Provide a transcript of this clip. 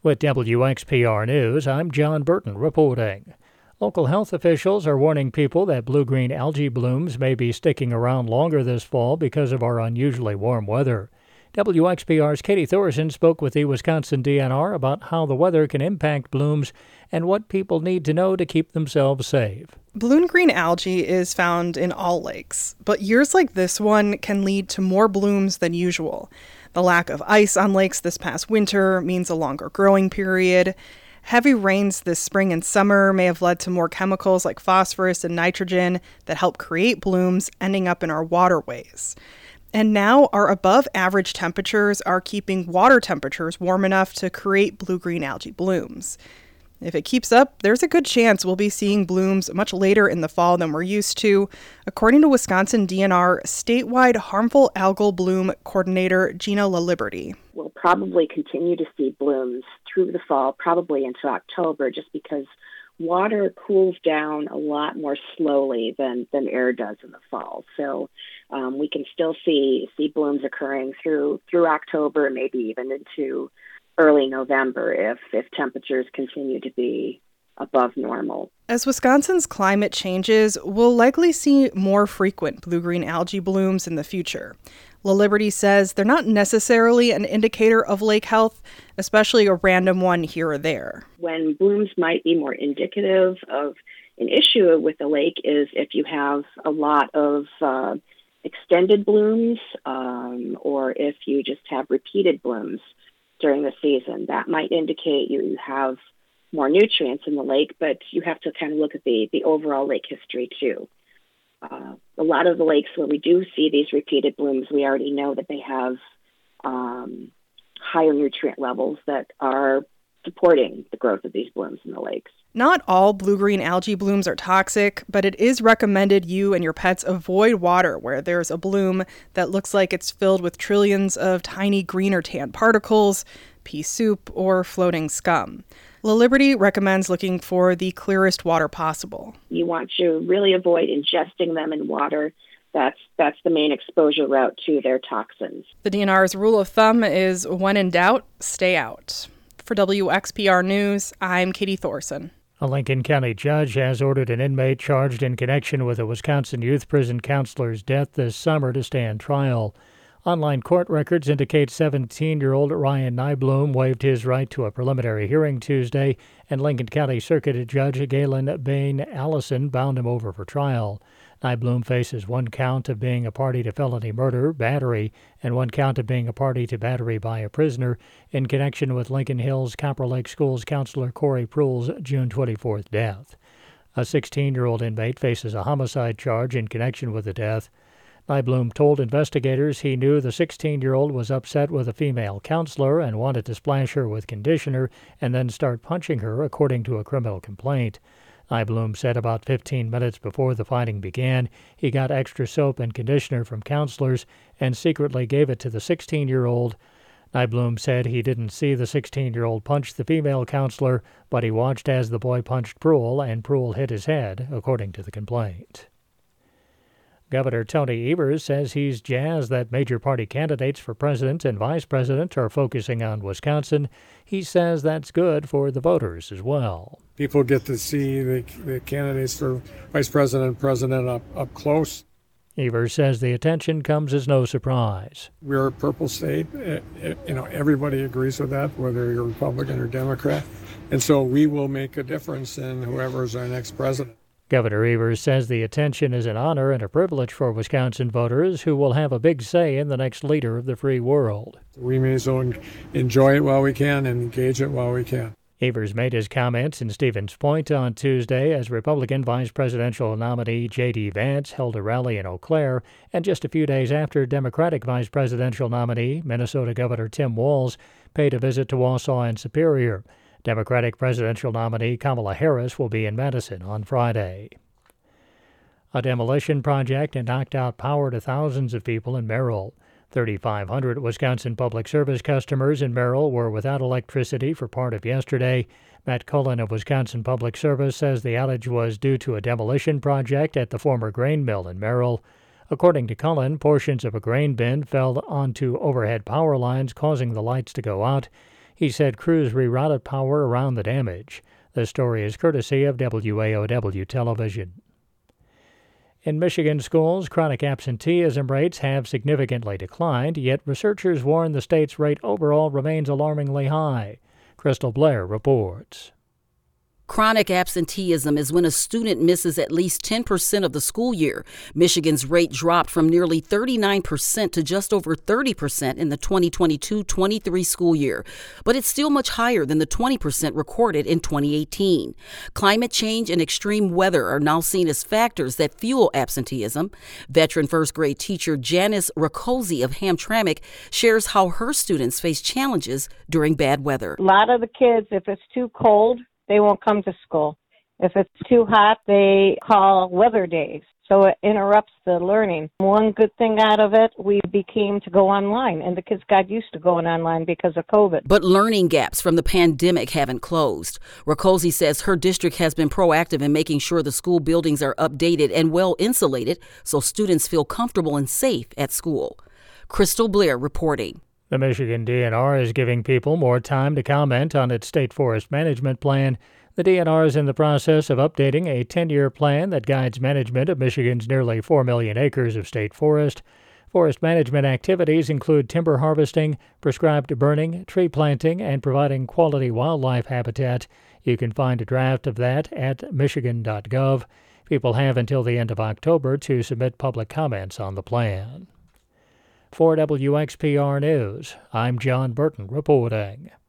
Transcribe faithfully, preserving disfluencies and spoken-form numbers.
With W X P R News, I'm John Burton reporting. Local health officials are warning people that blue-green algae blooms may be sticking around longer this fall because of our unusually warm weather. W X P R's Katie Thorson spoke with the Wisconsin D N R about how the weather can impact blooms and what people need to know to keep themselves safe. Blue-green algae is found in all lakes, but years like this one can lead to more blooms than usual. The lack of ice on lakes this past winter means a longer growing period. Heavy rains this spring and summer may have led to more chemicals like phosphorus and nitrogen that help create blooms ending up in our waterways. And now our above average temperatures are keeping water temperatures warm enough to create blue-green algae blooms. If it keeps up, there's a good chance we'll be seeing blooms much later in the fall than we're used to, according to Wisconsin D N R statewide harmful algal bloom coordinator Gina LaLiberty. We'll probably continue to see blooms through the fall, probably into October, just because water cools down a lot more slowly than, than air does in the fall. So um, we can still see see blooms occurring through through October, maybe even into early November if, if temperatures continue to be above normal. As Wisconsin's climate changes, we'll likely see more frequent blue-green algae blooms in the future. LaLiberty says they're not necessarily an indicator of lake health, especially a random one here or there. When blooms might be more indicative of an issue with the lake is if you have a lot of uh, extended blooms um, or if you just have repeated blooms during the season. That might indicate you have more nutrients in the lake, but you have to kind of look at the, the overall lake history too. Uh, a lot of the lakes where we do see these repeated blooms, we already know that they have um, higher nutrient levels that are supporting the growth of these blooms in the lakes. Not all blue-green algae blooms are toxic, but it is recommended you and your pets avoid water where there's a bloom that looks like it's filled with trillions of tiny green or tan particles, pea soup, or floating scum. LaLiberty recommends looking for the clearest water possible. You want to really avoid ingesting them in water. That's that's the main exposure route to their toxins. The D N R's rule of thumb is when in doubt, stay out. For W X P R News, I'm Katie Thorson. A Lincoln County judge has ordered an inmate charged in connection with a Wisconsin youth prison counselor's death this summer to stand trial. Online court records indicate seventeen-year-old Ryan Nybloom waived his right to a preliminary hearing Tuesday, and Lincoln County Circuit Judge Galen Bain Allison bound him over for trial. Nybloom faces one count of being a party to felony murder, battery, and one count of being a party to battery by a prisoner in connection with Lincoln Hills Copper Lake Schools counselor Corey Prule's June twenty-fourth death. A sixteen-year-old inmate faces a homicide charge in connection with the death. Nybloom told investigators he knew the sixteen-year-old was upset with a female counselor and wanted to splash her with conditioner and then start punching her, according to a criminal complaint. Nybloom said about fifteen minutes before the fighting began, he got extra soap and conditioner from counselors and secretly gave it to the sixteen-year-old. Nybloom said he didn't see the sixteen-year-old punch the female counselor, but he watched as the boy punched Prule and Prule hit his head, according to the complaint. Governor Tony Evers says he's jazzed that major party candidates for president and vice president are focusing on Wisconsin. He says that's good for the voters as well. People get to see the, the candidates for vice president and president up, up close. Evers says the attention comes as no surprise. We're a purple state. You know, everybody agrees with that, whether you're Republican or Democrat. And so we will make a difference in whoever is our next president. Governor Evers says the attention is an honor and a privilege for Wisconsin voters who will have a big say in the next leader of the free world. We may as well enjoy it while we can and engage it while we can. Evers made his comments in Stevens Point on Tuesday as Republican vice presidential nominee J D. Vance held a rally in Eau Claire, and just a few days after Democratic vice presidential nominee Minnesota Governor Tim Walz paid a visit to Wausau and Superior. Democratic presidential nominee Kamala Harris will be in Madison on Friday. A demolition project knocked out power to thousands of people in Merrill. thirty-five hundred Wisconsin Public Service customers in Merrill were without electricity for part of yesterday. Matt Cullen of Wisconsin Public Service says the outage was due to a demolition project at the former grain mill in Merrill. According to Cullen, portions of a grain bin fell onto overhead power lines, causing the lights to go out. He said crews rerouted power around the damage. The story is courtesy of W A O W Television. In Michigan schools, chronic absenteeism rates have significantly declined, yet researchers warn the state's rate overall remains alarmingly high. Crystal Blair reports. Chronic absenteeism is when a student misses at least ten percent of the school year. Michigan's rate dropped from nearly thirty-nine percent to just over thirty percent in the twenty twenty-two twenty-three school year, but it's still much higher than the twenty percent recorded in twenty eighteen. Climate change and extreme weather are now seen as factors that fuel absenteeism. Veteran first grade teacher Janice Rakosi of Hamtramck shares how her students face challenges during bad weather. A lot of the kids, if it's too cold, they won't come to school. If it's too hot, they call weather days. So it interrupts the learning. One good thing out of it, we became to go online, and the kids got used to going online because of COVID. But learning gaps from the pandemic haven't closed. Rakosi says her district has been proactive in making sure the school buildings are updated and well insulated so students feel comfortable and safe at school. Crystal Blair reporting. The Michigan D N R is giving people more time to comment on its state forest management plan. The D N R is in the process of updating a ten-year plan that guides management of Michigan's nearly four million acres of state forest. Forest management activities include timber harvesting, prescribed burning, tree planting, and providing quality wildlife habitat. You can find a draft of that at michigan dot gov. People have until the end of October to submit public comments on the plan. For W X P R News, I'm John Burton reporting.